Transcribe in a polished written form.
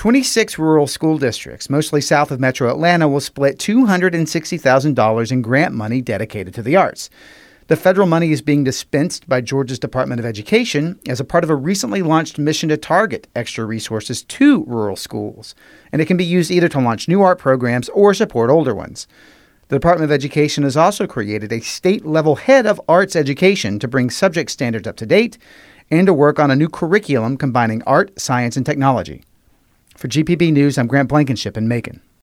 26 rural school districts, mostly south of Metro Atlanta, will split $260,000 in grant money dedicated to the arts. The federal money is being dispensed by Georgia's Department of Education as a part of a recently launched mission to target extra resources to rural schools, and it can be used either to launch new art programs or support older ones. The Department of Education has also created a state-level head of arts education to bring subject standards up to date and to work on a new curriculum combining art, science, and technology. For GPB News, I'm Grant Blankenship in Macon.